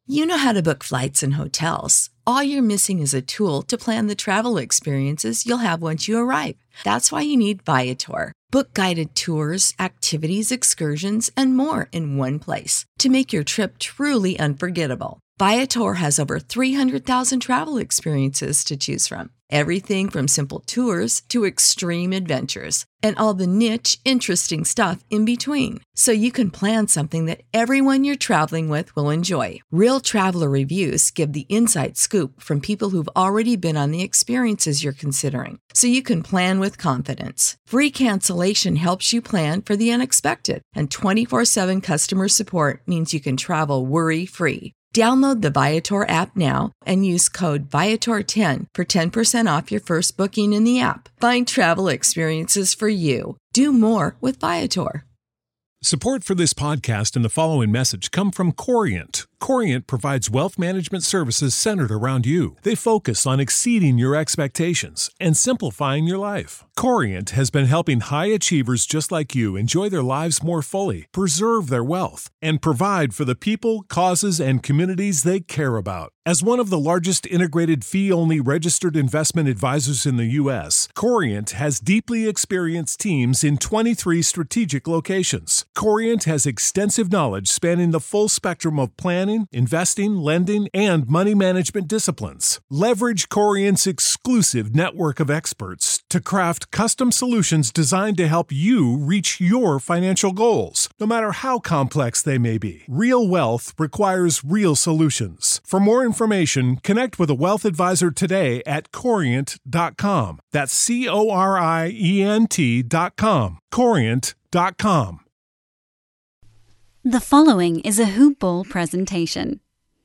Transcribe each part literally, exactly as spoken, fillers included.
You know how to book flights and hotels. All you're missing is a tool to plan the travel experiences you'll have once you arrive. That's why you need Viator. Book guided tours, activities, excursions, and more in one place to make your trip truly unforgettable. Viator has over three hundred thousand travel experiences to choose from. Everything from simple tours to extreme adventures and all the niche, interesting stuff in between. So you can plan something that everyone you're traveling with will enjoy. Real traveler reviews give the inside scoop from people who've already been on the experiences you're considering. So you can plan with confidence. Free cancellation helps you plan for the unexpected. And twenty-four seven customer support means you can travel worry-free. Download the Viator app now and use code Viator ten for ten percent off your first booking in the app. Find travel experiences for you. Do more with Viator. Support for this podcast and the following message come from Corient. Corient provides wealth management services centered around you. They focus on exceeding your expectations and simplifying your life. Corient has been helping high achievers just like you enjoy their lives more fully, preserve their wealth, and provide for the people, causes, and communities they care about. As one of the largest integrated fee-only registered investment advisors in the U S, Corient has deeply experienced teams in twenty-three strategic locations. Corient has extensive knowledge spanning the full spectrum of planning, investing, lending, and money management disciplines. Leverage Corient's exclusive network of experts to craft custom solutions designed to help you reach your financial goals, no matter how complex they may be. Real wealth requires real solutions. For more information, connect with a wealth advisor today at corient dot com. That's C O R I E N T dot com. corient dot com. The following is a Hoop Ball presentation.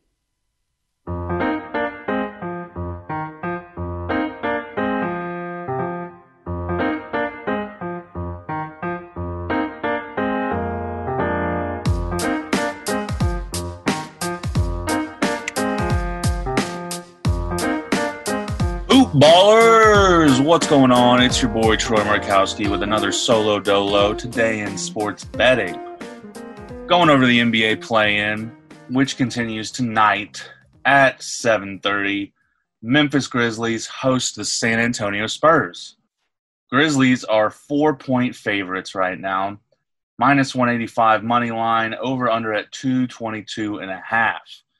Ballers, what's going on? It's your boy Troy Markowski with another solo dolo today in sports betting. Going over the N B A play-in, which continues tonight at seven thirty. Memphis Grizzlies host the San Antonio Spurs. Grizzlies are four-point favorites right now, minus one eighty-five money line, over under at two twenty-two and a half.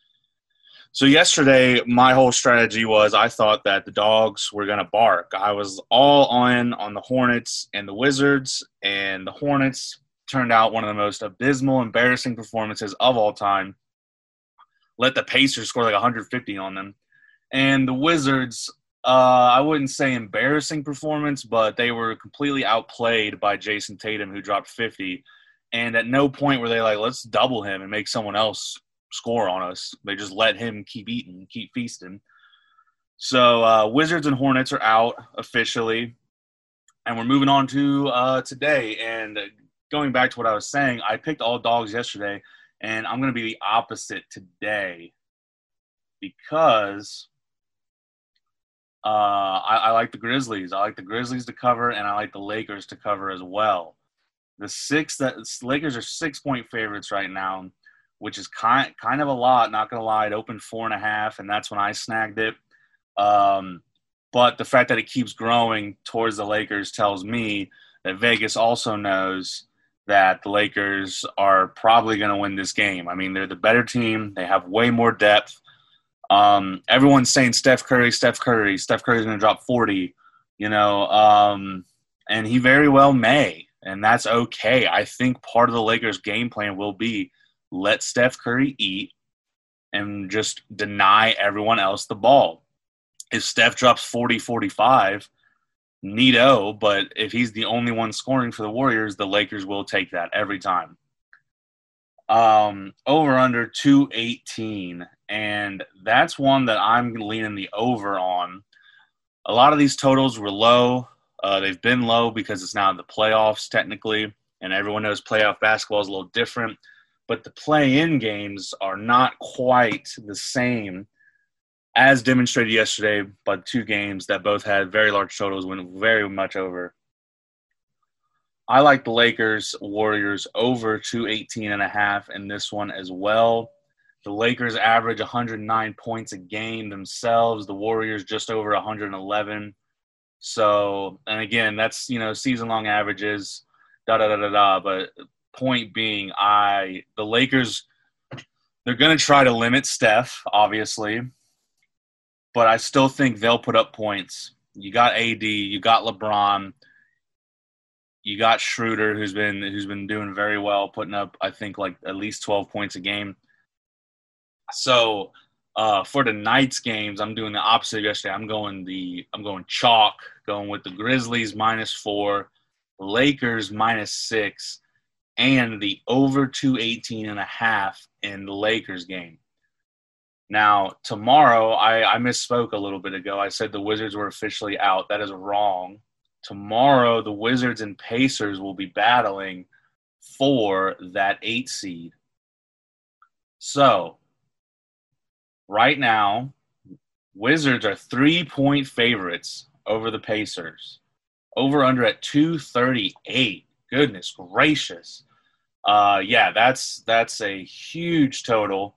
So yesterday, my whole strategy was I thought that the dogs were going to bark. I was all on on the Hornets and the Wizards, and the Hornets turned out one of the most abysmal, embarrassing performances of all time. Let the Pacers score like one hundred fifty on them. And the Wizards, uh, I wouldn't say embarrassing performance, but they were completely outplayed by Jason Tatum, who dropped fifty. And at no point were they like, let's double him and make someone else score on us. They just let him keep eating, keep feasting. So uh, Wizards and Hornets are out officially, and we're moving on to uh, today. And going back to what I was saying, I picked all dogs yesterday, and I'm going to be the opposite today because uh, I, I like the Grizzlies. I like the Grizzlies to cover, and I like the Lakers to cover as well. The six that Lakers are six-point favorites right now, which is kind kind of a lot, not going to lie. It opened four and a half, and that's when I snagged it. Um, but the fact that it keeps growing towards the Lakers tells me that Vegas also knows that the Lakers are probably going to win this game. I mean, they're the better team. They have way more depth. Um, everyone's saying Steph Curry, Steph Curry. Steph Curry's going to drop forty, you know, um, and he very well may, and that's okay. I think part of the Lakers' game plan will be let Steph Curry eat and just deny everyone else the ball. If Steph drops forty, forty-five, neato, but if he's the only one scoring for the Warriors, the Lakers will take that every time. Um, over under two eighteen, and that's one that I'm leaning the over on. A lot of these totals were low. Uh, they've been low because it's now in the playoffs technically, and everyone knows playoff basketball is a little different. But the play-in games are not quite the same as demonstrated yesterday by the two games that both had very large totals, went very much over. I like the Lakers, Warriors over two eighteen and a half in this one as well. The Lakers average one hundred nine points a game themselves. The Warriors just over one hundred eleven. So, and again, that's, you know, season-long averages, da-da-da-da-da. But point being, I the Lakers, they're going to try to limit Steph, obviously. But I still think they'll put up points. You got A D, you got LeBron, you got Schroeder, who's been who's been doing very well, putting up, I think, like at least twelve points a game. So uh, for the Knights games, I'm doing the opposite of yesterday. I'm going the I'm going chalk, going with the Grizzlies minus four, Lakers minus six, and the over two eighteen and a half in the Lakers game. Now, tomorrow, I, I misspoke a little bit ago. I said the Wizards were officially out. That is wrong. Tomorrow, the Wizards and Pacers will be battling for that eight seed. So, right now, Wizards are three-point favorites over the Pacers. Over-under at two thirty-eight. Goodness gracious. Uh, yeah, that's that's a huge total.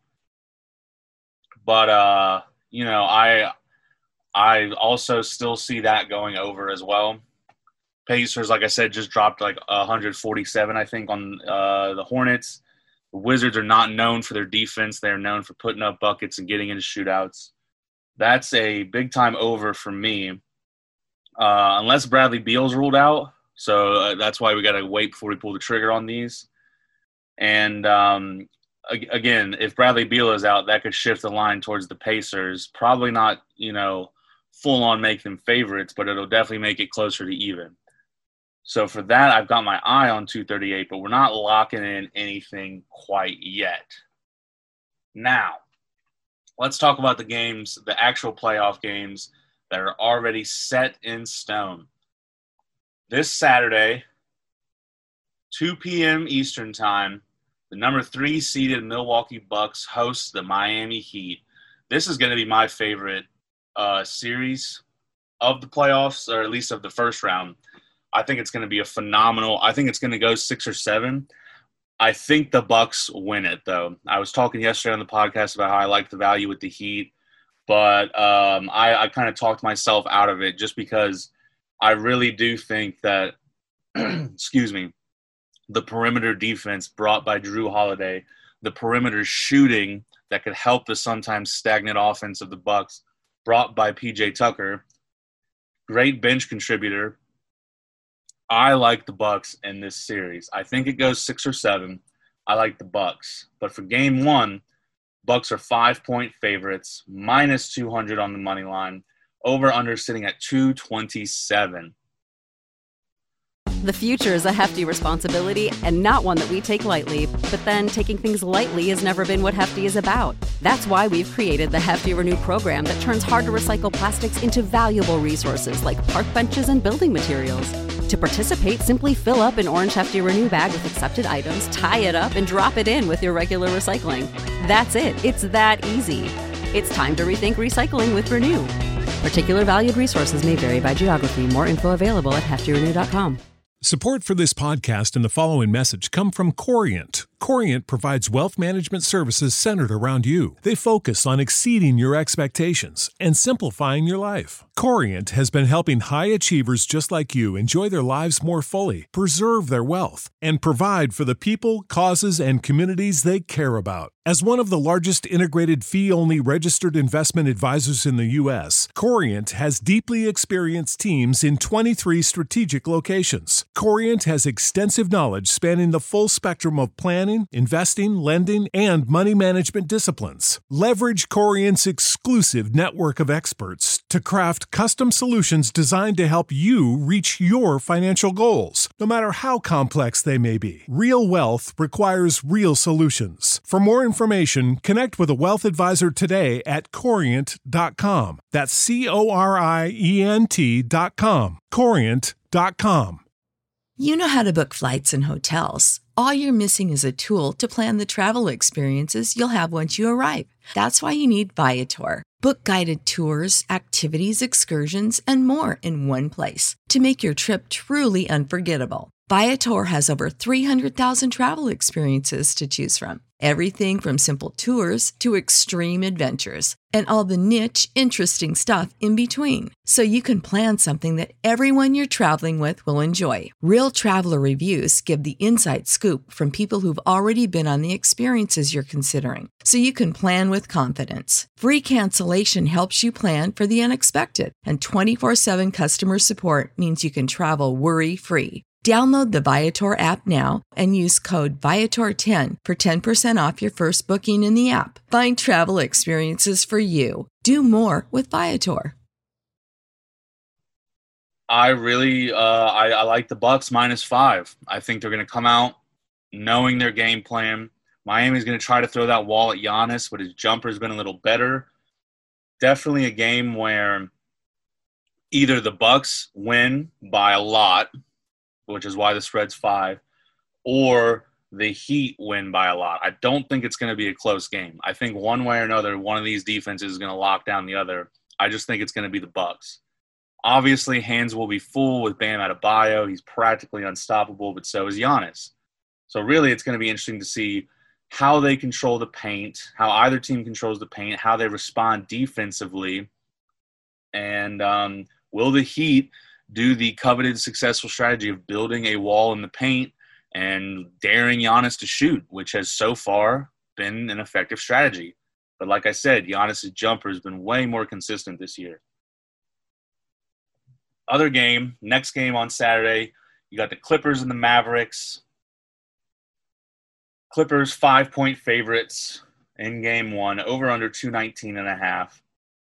But, uh, you know, I I also still see that going over as well. Pacers, like I said, just dropped like one forty-seven, I think, on uh, the Hornets. The Wizards are not known for their defense. They're known for putting up buckets and getting into shootouts. That's a big-time over for me, uh, unless Bradley Beal's ruled out. So uh, that's why we got to wait before we pull the trigger on these. And, um, again, if Bradley Beal is out, that could shift the line towards the Pacers. Probably not, you know, full-on make them favorites, but it'll definitely make it closer to even. So for that, I've got my eye on two thirty-eight, but we're not locking in anything quite yet. Now, let's talk about the games, the actual playoff games that are already set in stone. This Saturday, two p.m. Eastern Time, the number three seeded Milwaukee Bucks host the Miami Heat. This is going to be my favorite uh, series of the playoffs, or at least of the first round. I think it's going to be a phenomenal – I think it's going to go six or seven. I think the Bucks win it, though. I was talking yesterday on the podcast about how I like the value with the Heat, but um, I, I kind of talked myself out of it just because I really do think that – excuse me – the perimeter defense brought by Drew Holiday, the perimeter shooting that could help the sometimes stagnant offense of the Bucks brought by P J Tucker, great bench contributor. I like the Bucks in this series. I think it goes six or seven. I like the Bucks. But for game one, Bucks are five-point favorites, minus two hundred on the money line, over-under sitting at two twenty-seven. The future is a hefty responsibility and not one that we take lightly. But then taking things lightly has never been what Hefty is about. That's why we've created the Hefty Renew program that turns hard-to-recycle plastics into valuable resources like park benches and building materials. To participate, simply fill up an orange Hefty Renew bag with accepted items, tie it up, and drop it in with your regular recycling. That's it. It's that easy. It's time to rethink recycling with Renew. Particular valued resources may vary by geography. More info available at hefty renew dot com. Support for this podcast and the following message come from Corient. Corient provides wealth management services centered around you. They focus on exceeding your expectations and simplifying your life. Corient has been helping high achievers just like you enjoy their lives more fully, preserve their wealth, and provide for the people, causes, and communities they care about. As one of the largest integrated fee-only registered investment advisors in the U S, Corient has deeply experienced teams in twenty-three strategic locations. Corient has extensive knowledge spanning the full spectrum of planning, investing, lending, and money management disciplines. Leverage Corient's exclusive network of experts to craft custom solutions designed to help you reach your financial goals, no matter how complex they may be. Real wealth requires real solutions. For more information, connect with a wealth advisor today at corient dot com. That's C O R I E N T dot com. corient dot com. You know how to book flights and hotels. All you're missing is a tool to plan the travel experiences you'll have once you arrive. That's why you need Viator. Book guided tours, activities, excursions, and more in one place to make your trip truly unforgettable. Viator has over three hundred thousand travel experiences to choose from. Everything from simple tours to extreme adventures and all the niche, interesting stuff in between. So you can plan something that everyone you're traveling with will enjoy. Real traveler reviews give the inside scoop from people who've already been on the experiences you're considering. So you can plan with confidence. Free cancellation helps you plan for the unexpected. And twenty-four seven customer support means you can travel worry-free. Download the Viator app now and use code Viator ten for ten percent off your first booking in the app. Find travel experiences for you. Do more with Viator. I really, uh, I, I like the Bucks minus five. I think they're going to come out knowing their game plan. Miami's going to try to throw that wall at Giannis, but his jumper's been a little better. Definitely a game where either the Bucks win by a lot, which is why the spread's five, or the Heat win by a lot. I don't think it's going to be a close game. I think one way or another, one of these defenses is going to lock down the other. I just think it's going to be the Bucks. Obviously, hands will be full with Bam Adebayo. He's practically unstoppable, but so is Giannis. So really, it's going to be interesting to see how they control the paint, how either team controls the paint, how they respond defensively, and um, will the Heat do the coveted successful strategy of building a wall in the paint and daring Giannis to shoot, which has so far been an effective strategy. But like I said, Giannis' jumper has been way more consistent this year. Other game, next game on Saturday, you got the Clippers and the Mavericks. Clippers five-point favorites in game one, over under two nineteen and a half.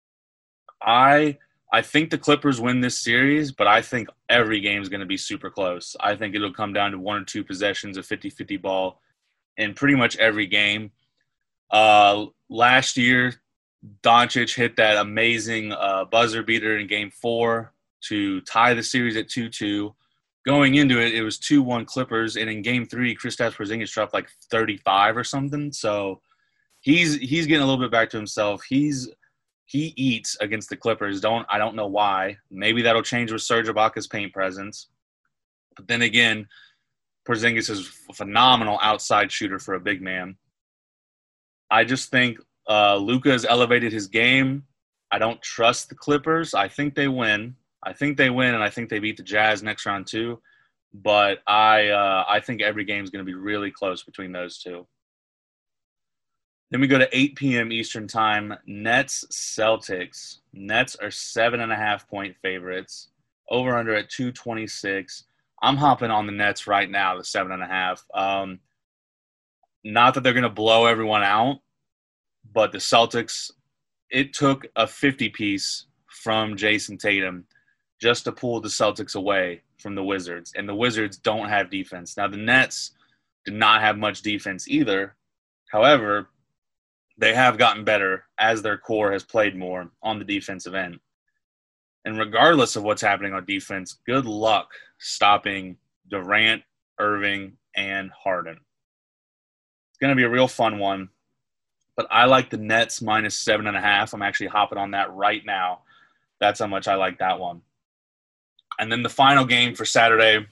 I I think the Clippers win this series, but I think every game is going to be super close. I think it'll come down to one or two possessions of fifty-fifty ball in pretty much every game. Uh, last year, Doncic hit that amazing uh, buzzer beater in game four to tie the series at two two. Going into it, it was two one Clippers, and in game three, Kristaps Porzingis dropped like thirty-five or something. So he's he's getting a little bit back to himself. He's He eats against the Clippers. Don't I don't know why. Maybe that'll change with Serge Ibaka's paint presence. But then again, Porzingis is a phenomenal outside shooter for a big man. I just think uh, Luka has elevated his game. I don't trust the Clippers. I think they win. I think they win, and I think they beat the Jazz next round too. But I uh, I think every game is going to be really close between those two. Then we go to eight p.m. Eastern time, Nets-Celtics. Nets are seven and a half point favorites, over under at two twenty-six. I'm hopping on the Nets right now, the seven and a half. Um, not that they're going to blow everyone out, but the Celtics, it took a fifty-piece from Jason Tatum just to pull the Celtics away from the Wizards, and the Wizards don't have defense. Now, the Nets did not have much defense either. However, they have gotten better as their core has played more on the defensive end. And regardless of what's happening on defense, good luck stopping Durant, Irving, and Harden. It's going to be a real fun one. But I like the Nets minus seven and a half. I'm actually hopping on that right now. That's how much I like that one. And then the final game for Saturday,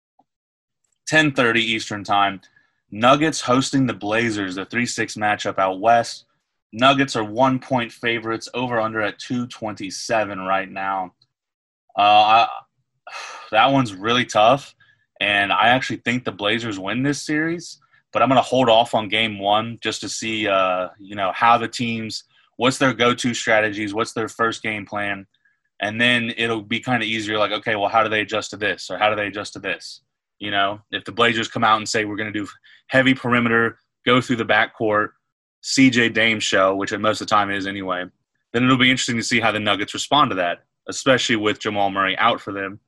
ten thirty Eastern time, Nuggets hosting the Blazers, the three six matchup out west. Nuggets are one-point favorites, over under at two twenty-seven right now. Uh, I, that one's really tough, and I actually think the Blazers win this series. But I'm going to hold off on game one just to see, uh, you know, how the teams, what's their go-to strategies, what's their first game plan, and then it'll be kind of easier. Like, okay, well, how do they adjust to this, or how do they adjust to this? You know, if the Blazers come out and say we're going to do heavy perimeter, go through the backcourt, C J Dame show, which most of the time is anyway, then it'll be interesting to see how the Nuggets respond to that, especially with Jamal Murray out for them.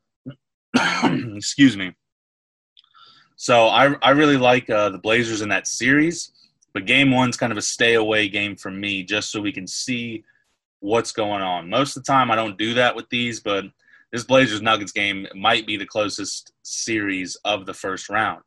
Excuse me. So I I really like uh, the Blazers in that series, but game one's kind of a stay-away game for me just so we can see what's going on. Most of the time I don't do that with these, but this Blazers-Nuggets game might be the closest series of the first round.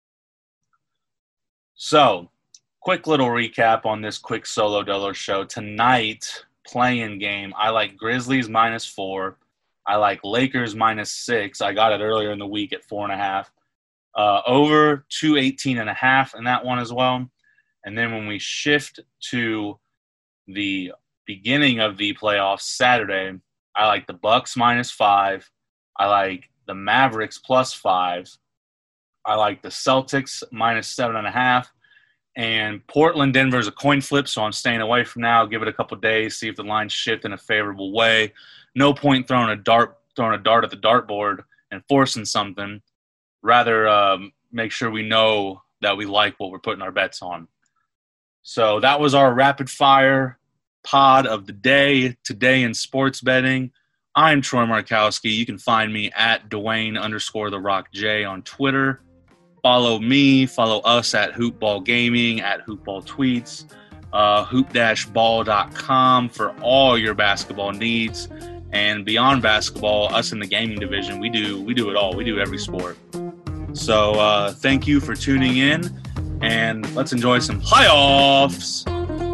So, quick little recap on this quick solo dolo show. Tonight, play-in game, I like Grizzlies minus four. I like Lakers minus six. I got it earlier in the week at four and a half. Uh, over two eighteen and a half in that one as well. And then when we shift to the beginning of the playoffs Saturday, I like the Bucks minus five. I like the Mavericks plus five. I like the Celtics minus seven and a half. And Portland, Denver is a coin flip, so I'm staying away from now. Give it a couple days, see if the lines shift in a favorable way. No point throwing a dart, throwing a dart at the dartboard and forcing something. Rather, um, make sure we know that we like what we're putting our bets on. So that was our rapid fire pod of the day today in sports betting. I'm Troy Markowski. You can find me at Dwayne underscore the Rock J on Twitter. Follow me, follow us at Hoopball Gaming, at Hoopball Tweets, uh, hoop dash ball dot com for all your basketball needs. And beyond basketball, us in the gaming division, we do we do it all. We do every sport. So uh, thank you for tuning in, and let's enjoy some playoffs.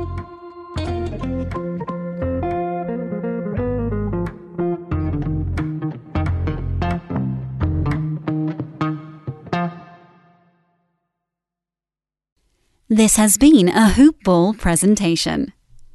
This has been a Hoop Ball presentation.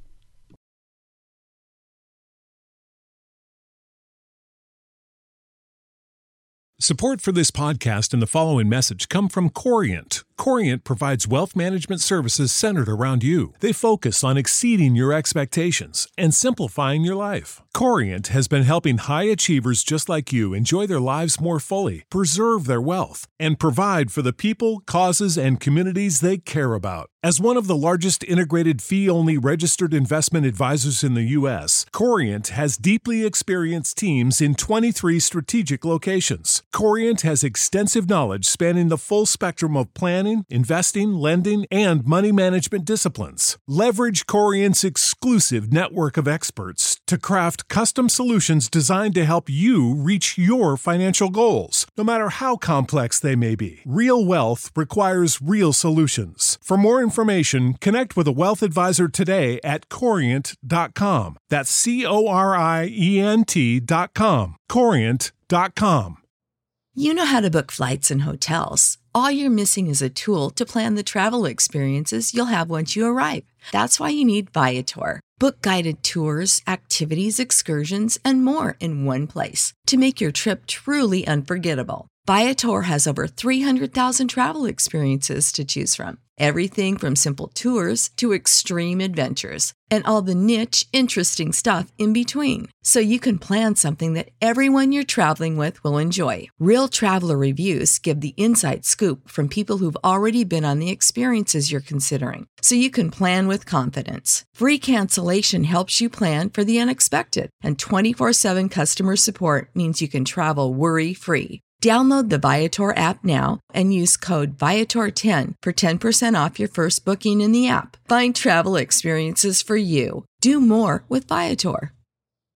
Support for this podcast and the following message come from Corient. Corient provides wealth management services centered around you. They focus on exceeding your expectations and simplifying your life. Corient has been helping high achievers just like you enjoy their lives more fully, preserve their wealth, and provide for the people, causes, and communities they care about. As one of the largest integrated fee-only registered investment advisors in the U S, Corient has deeply experienced teams in twenty-three strategic locations. Corient has extensive knowledge spanning the full spectrum of planning, investing, lending, and money management disciplines. Leverage Corient's exclusive network of experts to craft custom solutions designed to help you reach your financial goals, no matter how complex they may be. Real wealth requires real solutions. For more information, connect with a wealth advisor today at corient dot com. That's C O R I E N T dot com. corient dot com. You know how to book flights and hotels. All you're missing is a tool to plan the travel experiences you'll have once you arrive. That's why you need Viator. Book guided tours, activities, excursions, and more in one place to make your trip truly unforgettable. Viator has over three hundred thousand travel experiences to choose from. Everything from simple tours to extreme adventures and all the niche, interesting stuff in between. So you can plan something that everyone you're traveling with will enjoy. Real traveler reviews give the inside scoop from people who've already been on the experiences you're considering. So you can plan with confidence. Free cancellation helps you plan for the unexpected. And twenty-four seven customer support means you can travel worry-free. Download the Viator app now and use code Viator ten for ten percent off your first booking in the app. Find travel experiences for you. Do more with Viator.